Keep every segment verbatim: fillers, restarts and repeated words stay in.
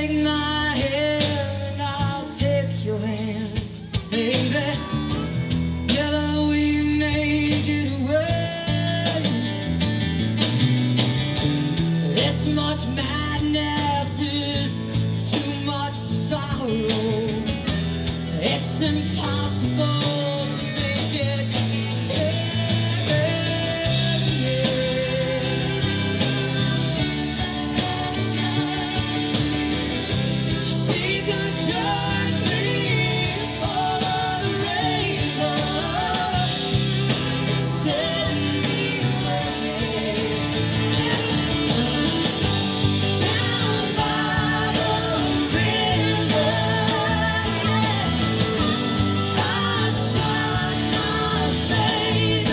take my hand and I'll take your hand, baby. Together we make it away. This much madness is too much sorrow. It's impossible to make it stay. She could turn me over the rainbow, send me away. Down by the river, I saw my baby.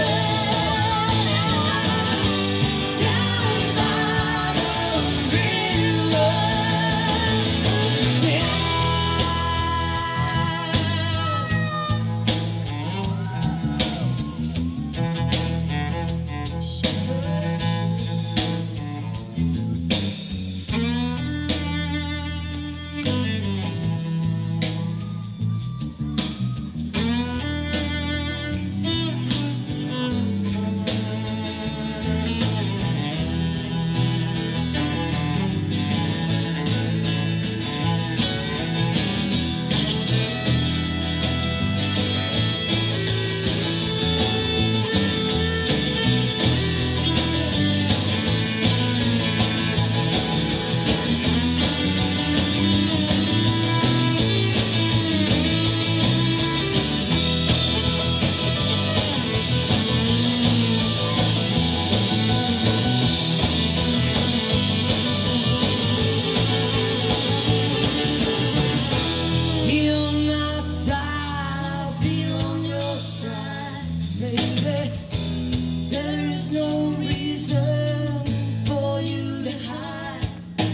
Down by the river, be on my side, I'll be on your side, baby. There is no reason for you to hide.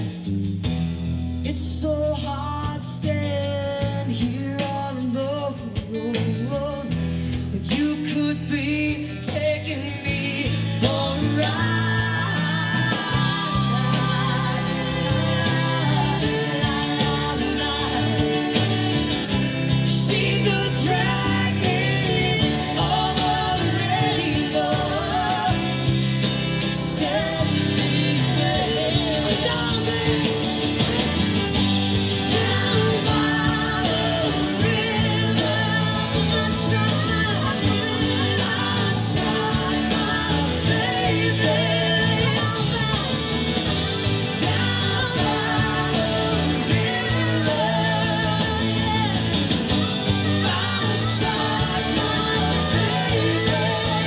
It's so hard staying here on the road. You could be taking me for a ride. She could drag me over the rainbow, send me away. I'm gonna down by the river. I saw, I saw my baby. Down by the river. I saw my baby.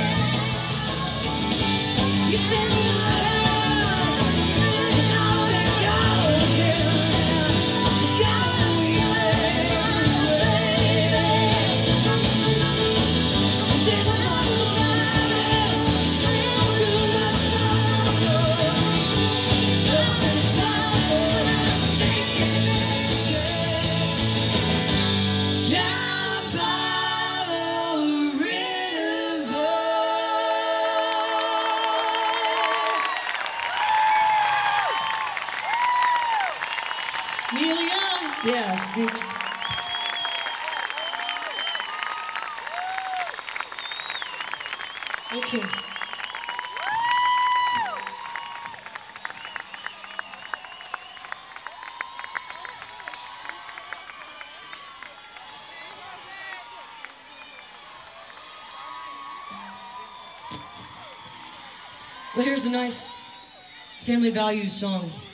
You take my hand and I'll take yours again. Gotta say, this much madness is too much sorrow. It's impossible to make it today. Down by the river. Neil Young. Yes. Thank you. Okay. Well, here's a nice family values song.